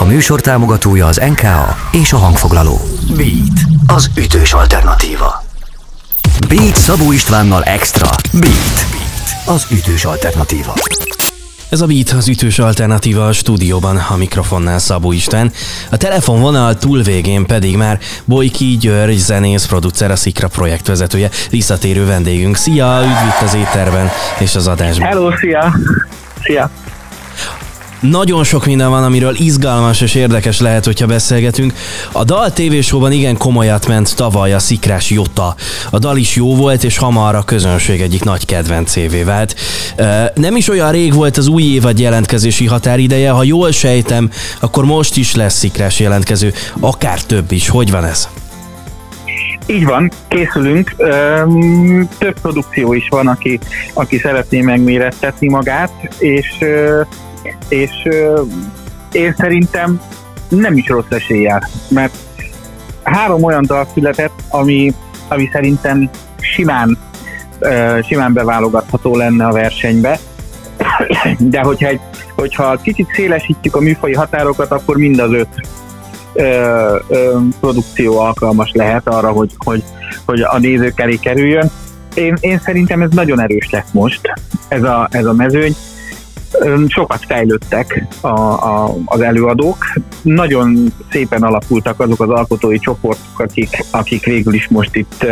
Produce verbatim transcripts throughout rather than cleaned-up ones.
A műsor támogatója az en ká á és a hangfoglaló. Beat, az ütős alternatíva. Beat Szabó Istvánnal extra. Beat, az ütős alternatíva. Ez a Beat, az ütős alternatíva, a stúdióban a mikrofonnál Szabó István. A telefonvonal túlvégén pedig már Bojki György, zenész, producer, a Szikra projektvezetője, visszatérő vendégünk. Szia, üdv itt az étterben és az adásban. Hello, szia! Szia! Nagyon sok minden van, amiről izgalmas és érdekes lehet, hogyha beszélgetünk. A dal tévésóban igen komolyat ment tavaly a Szikrás Jota. A dal is jó volt, és hamar a közönség egyik nagy kedvencévé vált. Nem is olyan rég volt az új évad jelentkezési határideje, ha jól sejtem, akkor most is lesz Szikrás jelentkező, akár több is. Hogy van ez? Így van, készülünk. Több produkció is van, aki, aki szeretné megmérettetni magát, és és euh, én szerintem nem is rossz eséllyel, mert három olyan dal született, ami, ami szerintem simán, euh, simán beválogatható lenne a versenybe, de hogyha, egy, hogyha kicsit szélesítjük a műfaji határokat, akkor mind az öt euh, euh, produkció alkalmas lehet arra, hogy, hogy, hogy a nézők elé kerüljön. Én, én szerintem ez nagyon erős lesz most, ez a, ez a mezőny. Sokat fejlődtek a, a, az előadók, nagyon szépen alakultak azok az alkotói csoportok, akik, akik végül is most itt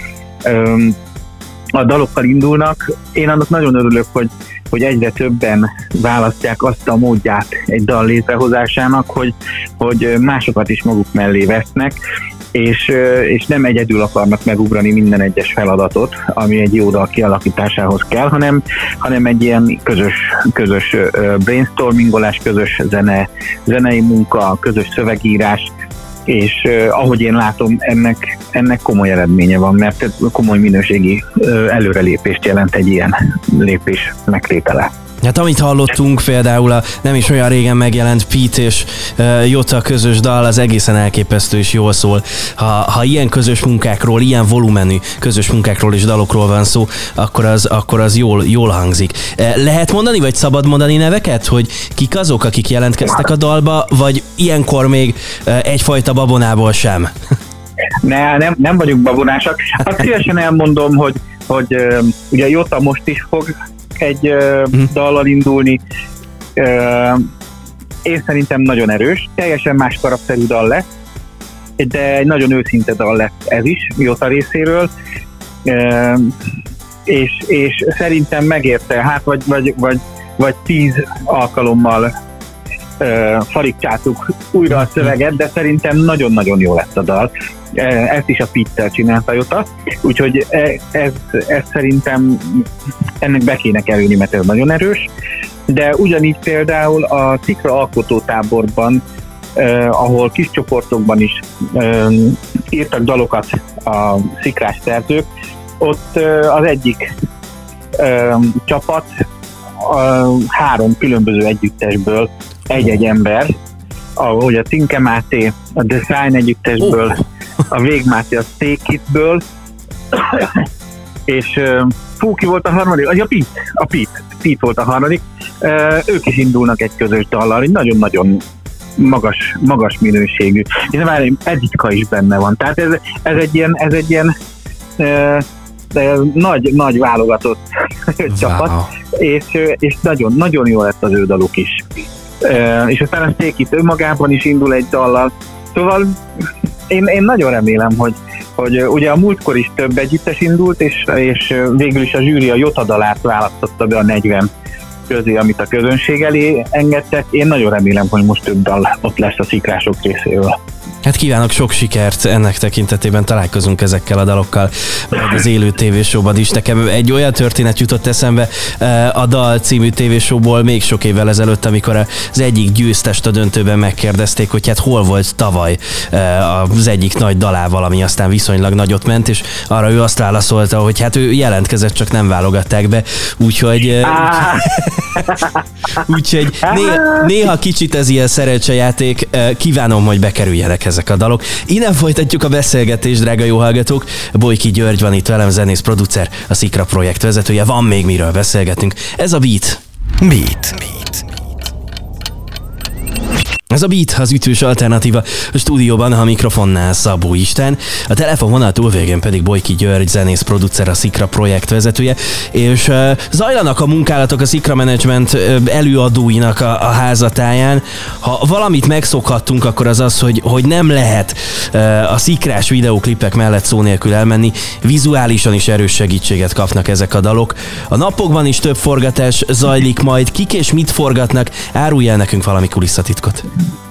ö, a dalokkal indulnak. Én annak nagyon örülök, hogy, hogy egyre többen választják azt a módját egy dal létrehozásának, hogy, hogy másokat is maguk mellé vesznek, és, és nem egyedül akarnak megugrani minden egyes feladatot, ami egy jó dal kialakításához kell, hanem, hanem egy ilyen közös, közös brainstormingolás, közös zene, zenei munka, közös szövegírás, és ahogy én látom, ennek, ennek komoly eredménye van, mert komoly minőségi előrelépést jelent egy ilyen lépés megtétele. Hát amit hallottunk, például a nem is olyan régen megjelent Pete és uh, Jota közös dal, az egészen elképesztő és jól szól. Ha, ha ilyen közös munkákról, ilyen volumenű közös munkákról és dalokról van szó, akkor az, akkor az jól, jól hangzik. Lehet mondani, vagy szabad mondani neveket, hogy kik azok, akik jelentkeztek a dalba, vagy ilyenkor még egyfajta babonából sem? Ne, nem, nem vagyunk babonásak. Azt szívesen elmondom, hogy, hogy uh, ugye Jota most is fog egy uh, mm. dallal indulni. Uh, én szerintem nagyon erős, teljesen más karakterű dal lesz, de egy nagyon őszinte dal lesz ez is, Jota részéről, uh, és, és szerintem megérte, hát vagy, vagy, vagy, vagy tíz alkalommal uh, farigcsáltuk újra a szöveget, de szerintem nagyon-nagyon jó lett a dal. Ezt is a Pittel csinálta Jota, úgyhogy ez, ez szerintem ennek be kéne kerülni, mert ez nagyon erős, de ugyanígy például a Szikra alkotótáborban, eh, ahol kis csoportokban is eh, írtak dalokat a szikrás szerzők, ott eh, az egyik eh, csapat eh, három különböző együttesből egy-egy ember, ahogy a Cinke Máté, a Design együttesből, oh. a Vég Máté a Take It-ből, és uh, fú, ki volt a harmadik? A Pete, a Pete, Pete volt a harmadik. Uh, ők is indulnak egy közös dallal, egy nagyon-nagyon magas, magas minőségű. És már Edika is benne van. Tehát ez, ez egy ilyen, ez egy ilyen uh, nagy, nagy válogatott wow. csapat, és, és nagyon, nagyon jó lett az ő daluk is. Uh, és aztán a Take It önmagában is indul egy dallal. Szóval én, én nagyon remélem, hogy, hogy ugye a múltkor is több együttes indult, és, és végül is a zsűri a Jota dalát választotta be a negyven közé, amit a közönség elé engedtek. Én nagyon remélem, hogy most több dal ott lesz a szikrások részéről. Hát kívánok sok sikert ennek tekintetében, találkozunk ezekkel a dalokkal, majd az élő tévésóban is. Nekem egy olyan történet jutott eszembe a Dal című tévésóból még sok évvel ezelőtt, amikor az egyik győztest a döntőben megkérdezték, hogy hát hol volt tavaly az egyik nagy dalával, ami aztán viszonylag nagyot ment, és arra ő azt válaszolta, hogy hát ő jelentkezett, csak nem válogatták be, úgyhogy úgyhogy néha, néha kicsit ez ilyen szerencsejáték, kívánom, hogy bekerüljenek ezek a dalok. Innen folytatjuk a beszélgetést, drága jó hallgatók. Bojki György van itt velem, zenész, producer, a Szikra projekt vezetője. Van még miről beszélgetünk. Ez a Beat. Beat. Beat. Ez a Beat, az ütős alternatíva, a stúdióban a mikrofonnál Szabó István, a telefonvonal túlvégén pedig Bojki György, zenész, producer, a Szikra projekt vezetője, és uh, zajlanak a munkálatok a Szikra Management uh, előadóinak a, a házatáján. Ha valamit megszokhattunk, akkor az az, hogy, hogy nem lehet uh, a szikrás videóklipek mellett szó nélkül elmenni, vizuálisan is erős segítséget kapnak ezek a dalok. A napokban is több forgatás zajlik majd, kik és mit forgatnak, árulj el nekünk valami kulisszatitkot.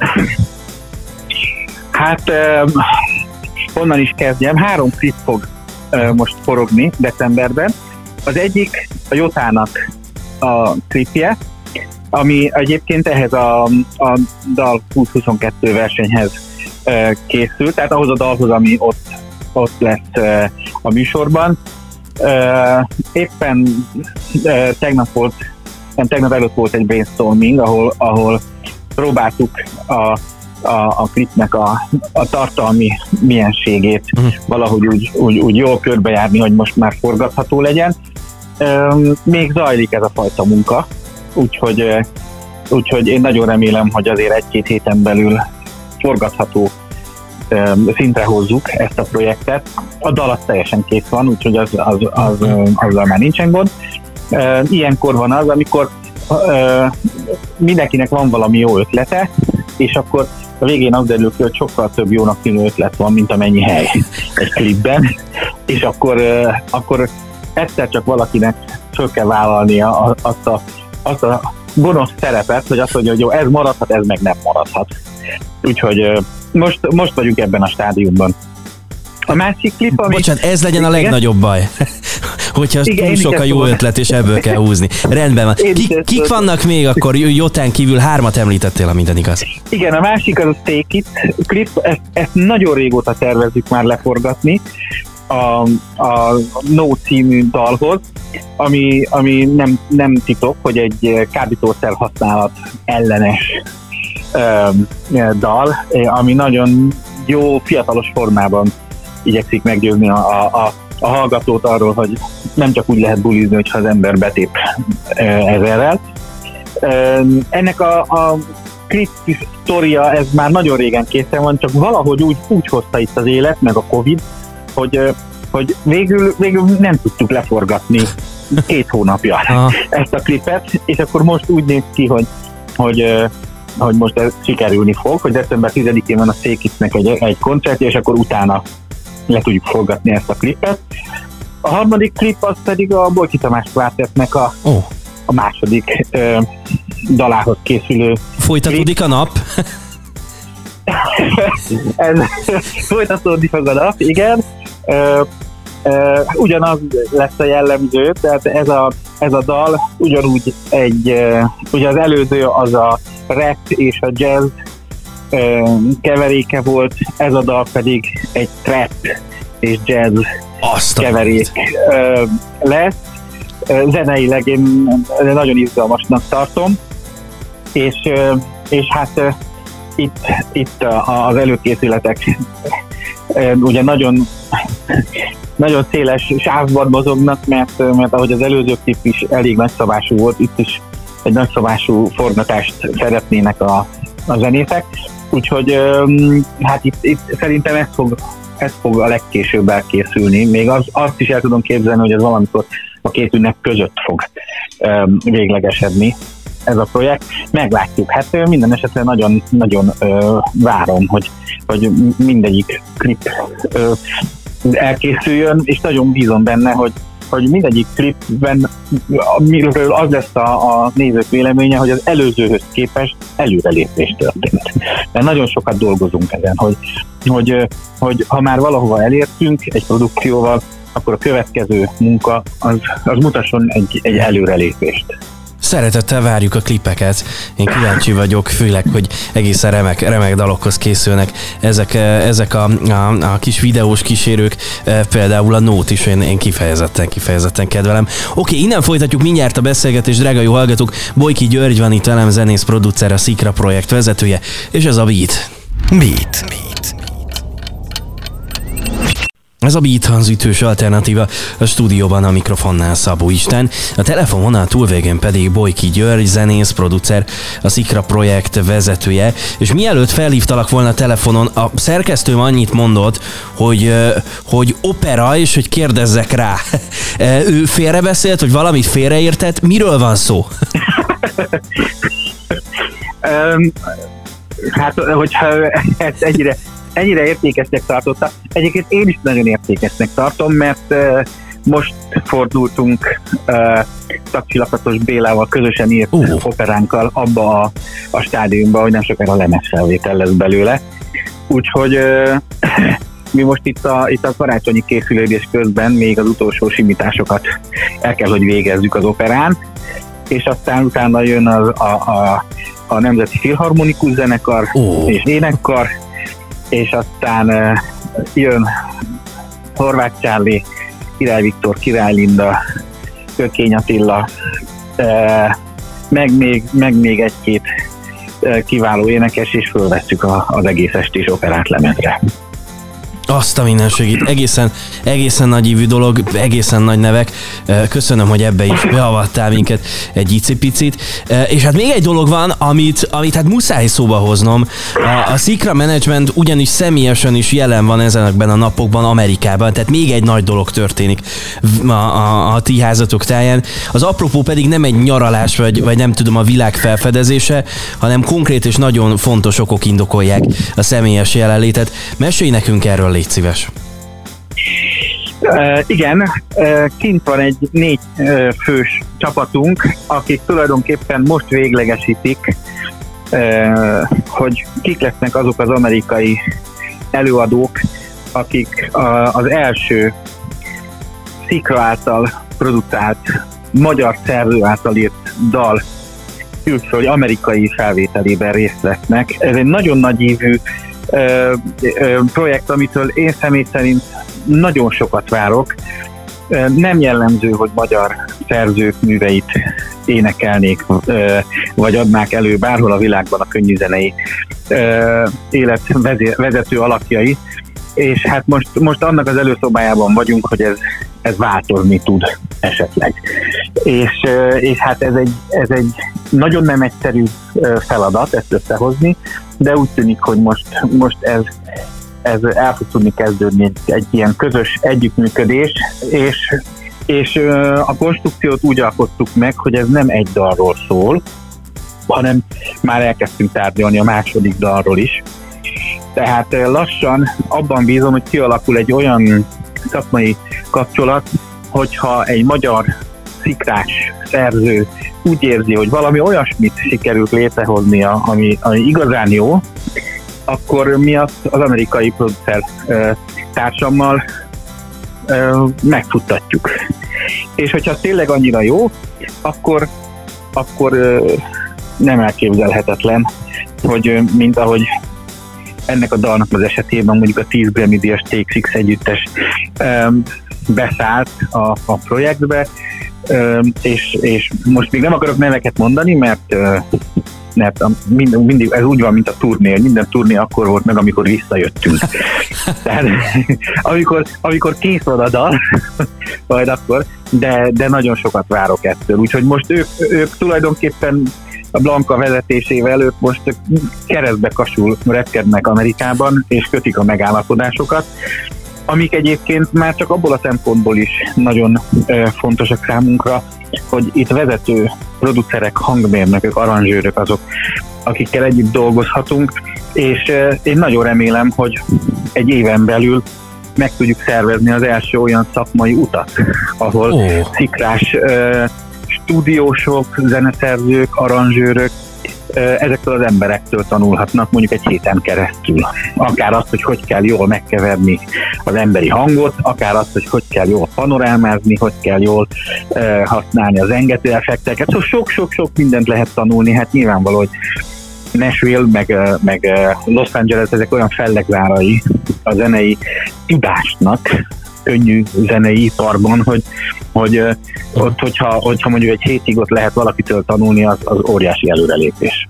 Hát uh, honnan is kezdjem? Három klip fog uh, most forogni decemberben. Az egyik a Jotának a klipje, ami egyébként ehhez a, a Dal húsz huszonkettő versenyhez uh, készült, tehát ahhoz a dalhoz, ami ott, ott lesz uh, a műsorban. Uh, éppen uh, tegnap volt, nem tegnap előtt volt egy brainstorming, ahol, ahol próbáltuk a, a, a klipnek a, a tartalmi mienségét uh-huh. valahogy úgy, úgy, úgy jól körbejárni, hogy most már forgatható legyen. Um, még zajlik ez a fajta munka, úgyhogy, úgyhogy én nagyon remélem, hogy azért egy-két héten belül forgatható um, szintre hozzuk ezt a projektet. A dal az teljesen kész van, úgyhogy az, az, az, az, azzal már nincsen gond. Uh, ilyenkor van az, amikor uh, mindenkinek van valami jó ötlete, és akkor a végén az derül ki, hogy sokkal több jónak tűnő ötlet van, mint amennyi hely egy klipben, és akkor, uh, akkor egyszer csak valakinek föl kell vállalnia azt a, azt a gonosz szerepet, hogy azt mondja, hogy jó, ez maradhat, ez meg nem maradhat. Úgyhogy uh, most, most vagyunk ebben a stádiumban. A másik klip, ami... Bocsánat, ez legyen a legnagyobb baj. Hogyha igen, túl sok a jó ötlet, és ebből kell húzni. Rendben van. Kik, kik vannak még akkor Jotán kívül? Hármat említettél, a minden igaz. Igen, a másik az a Take It klip. Ezt, ezt nagyon régóta tervezzük már leforgatni a, a No című dalhoz, ami, ami nem, nem titok, hogy egy kábítószer használat ellenes ö, dal, ami nagyon jó, fiatalos formában igyekszik meggyőzni a, a, a hallgatót arról, hogy nem csak úgy lehet bulizni, hogyha az ember betép ezerrel. Ennek a, a klip sztoria, ez már nagyon régen készen van, csak valahogy úgy, úgy hozta itt az élet, meg a Covid, hogy, hogy végül, végül nem tudtuk leforgatni két hónapja ezt a klipet, és akkor most úgy néz ki, hogy, hogy, hogy most ez sikerülni fog, hogy december tizedikén van a Székicnek egy, egy koncertje, és akkor utána le tudjuk forgatni ezt a klipet. A harmadik klip az pedig a Bojki Tamás Kvartettnek a, oh. a második ö, dalához készülő. Folytatódik klip. A nap? Ez, folytatódik fog a nap, igen. Ö, ö, ugyanaz lesz a jellemző, tehát ez a, ez a dal ugyanúgy egy, ö, ugye az előző az a rap és a jazz keveréke volt, ez a dal pedig egy trap és jazz Azt keverék uh, lesz. Uh, zeneileg én nagyon izgalmasnak tartom, és, uh, és hát uh, itt, itt uh, az előkészületek uh, ugye nagyon, nagyon széles sávban mozognak, mert, mert ahogy az előző klip is elég nagyszabású volt, itt is egy nagyszabású forgatást szeretnének a, a zenészek. Úgyhogy hát itt, itt szerintem ez fog, ez fog a legkésőbb elkészülni. Még az, azt is el tudom képzelni, hogy ez valamikor a két ünnep között fog um, véglegesedni ez a projekt. Meglátjuk. Hát minden esetre nagyon, nagyon uh, várom, hogy, hogy mindegyik klip uh, elkészüljön, és nagyon bízom benne, hogy hogy mindegyik klipben amiről az lesz a, a nézők véleménye, hogy az előzőhöz képest előrelépés történt. Mert nagyon sokat dolgozunk ezen, hogy, hogy, hogy ha már valahova elértünk egy produkcióval, akkor a következő munka az, az mutasson egy, egy előrelépést. Szeretettel várjuk a klipeket. Én kíváncsi vagyok, főleg, hogy egészen remek, remek dalokhoz készülnek ezek, ezek a, a, a kis videós kísérők, például a Nót is, én, én kifejezetten, kifejezetten kedvelem. Oké, innen folytatjuk mindjárt a beszélgetést, drága jó hallgatók. Bojki György van itt velem, zenész, producer, a Szikra projekt vezetője, és ez a Beat. Beat. Beat. Ez a Beat, az ütős alternatíva, a stúdióban a mikrofonnál Szabó István, a telefonvonal túlvégén pedig Bojki György, zenész, producer, a Szikra projekt vezetője, és mielőtt felhívtalak volna telefonon, a szerkesztőm annyit mondott, hogy, hogy opera, és hogy kérdezzek rá. Ő félrebeszélt, hogy valamit félreértett, miről van szó? um, hát, hogyha ezt ennyire Ennyire értékesnek tartotta. Egyébként én is nagyon értékesnek tartom, mert uh, most fordultunk uh, Taxilakatos Bélával közösen írt uh. operánkkal abba a, a stádiumba, hogy nem sokára lemezfelvétel lesz belőle. Úgyhogy uh, mi most itt a, itt a karácsonyi készülődés közben még az utolsó simításokat el kell, hogy végezzük az operán, és aztán utána jön az, a, a, a Nemzeti Filharmonikus Zenekar uh. és Énekkar, és aztán uh, jön Horváth Csárli, Király Viktor, Király Linda, Kökény Attila, uh, meg, még, meg még egy-két uh, kiváló énekes, és fölvesszük a, az egész estés operát lemezre. Azt a mindenségét, egészen, egészen nagy ívű dolog, egészen nagy nevek. Köszönöm, hogy ebbe is beavattál minket egy icipicit. És hát még egy dolog van, amit, amit hát muszáj szóba hoznom. A, a Szikra Management ugyanis személyesen is jelen van ezekben a napokban Amerikában, tehát még egy nagy dolog történik a, a, a ti házatok táján. Az apropó pedig nem egy nyaralás, vagy, vagy nem tudom, a világ felfedezése, hanem konkrét és nagyon fontos okok indokolják a személyes jelenlétet. Mesélj nekünk erről, légy szíves. Uh, igen, uh, kint van egy négy uh, fős csapatunk, akik tulajdonképpen most véglegesítik, uh, hogy kik lesznek azok az amerikai előadók, akik uh, az első Szikra által produkált, magyar szerző által írt dal külföldi amerikai felvételében részt vesznek. Ez egy nagyon nagy ívű Ö, ö, projekt, amitől én személy szerint nagyon sokat várok. Ö, nem jellemző, hogy magyar szerzők műveit énekelnék, ö, vagy adnák elő bárhol a világban a könnyűzenei ö, élet vezető alakjai, és hát most, most annak az előszobájában vagyunk, hogy ez, ez változni tud esetleg. És, ö, és hát ez egy, ez egy nagyon nem egyszerű feladat ezt összehozni, de úgy tűnik, hogy most, most ez, ez el fog tudni kezdődni egy, egy ilyen közös együttműködés, és, és a konstrukciót úgy alkottuk meg, hogy ez nem egy dalról szól, hanem már elkezdtünk tárgyalni a második dalról is. Tehát lassan abban bízom, hogy kialakul egy olyan szakmai kapcsolat, hogyha egy magyar szikrás szerző úgy érzi, hogy valami olyasmit sikerült létrehoznia, ami, ami igazán jó, akkor mi azt az amerikai producer társammal ö, megfuttatjuk. És hogyha tényleg annyira jó, akkor, akkor ö, nem elképzelhetetlen, hogy ö, mint ahogy ennek a dalnak az esetében mondjuk a tíz Grammy-díjas Take Six együttes ö, beszállt a, a projektbe, ö, és, és most még nem akarok neveket mondani, mert ö, mert a, mind, mindig ez úgy van, mint a turné, minden turné akkor volt meg, amikor visszajöttünk. Tehát amikor, amikor kész van a dal, majd akkor, de, de nagyon sokat várok ettől. Úgyhogy most ők, ők tulajdonképpen a Blanka vezetésével ők most keresztbe kasul repkednek Amerikában, és kötik a megállapodásokat, amik egyébként már csak abból a szempontból is nagyon ö, fontosak számunkra, hogy itt vezető producerek, hangmérnökök, aranzsőrök azok, akikkel együtt dolgozhatunk, és ö, én nagyon remélem, hogy egy éven belül meg tudjuk szervezni az első olyan szakmai utat, ahol oh. szikrás ö, stúdiósok, zeneszerzők, aranzsőrök ezektől az emberektől tanulhatnak mondjuk egy héten keresztül. Akár azt, hogy hogy kell jól megkeverni az emberi hangot, akár azt, hogy hogy kell jól panorámázni, hogy kell jól uh, használni az engető effekteket. Szóval sok-sok-sok mindent lehet tanulni. Hát nyilvánvaló, hogy Nashville, meg, meg Los Angeles, ezek olyan fellegvárai a zenei tudásnak, könnyű zenei iparban, hogy, hogy ott, hogyha, hogyha mondjuk egy hétig ott lehet valakitől tanulni, az, az óriási előrelépés.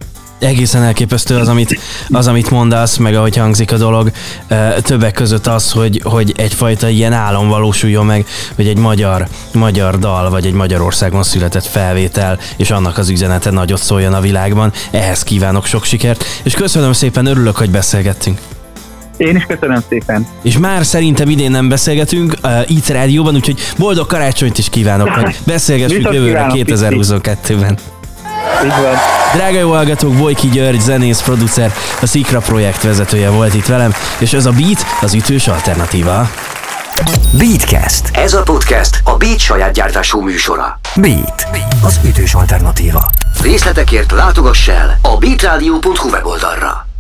Egészen elképesztő az, amit, az, amit mondasz, meg ahogy hangzik a dolog. Többek között az, hogy, hogy egyfajta ilyen álom valósuljon meg, hogy egy magyar, magyar dal, vagy egy Magyarországon született felvétel, és annak az üzenete nagyot szóljon a világban. Ehhez kívánok sok sikert, és köszönöm szépen, örülök, hogy beszélgettünk. Én is köszönöm szépen. És már szerintem idén nem beszélgetünk uh, itt rádióban, úgyhogy boldog karácsonyt is kívánok, hogy beszélgessünk jövőre kétezer-huszonkettőben. Így van. Drága jó hallgatók, Bojki György, zenész, producer, a Szikra projekt vezetője volt itt velem, és ez a Beat az ütős alternatíva. Beatcast. Ez a podcast a Beat saját gyártású műsora. Beat, az ütős alternatíva. Részletekért látogass el a beatradio pont hu weboldalra.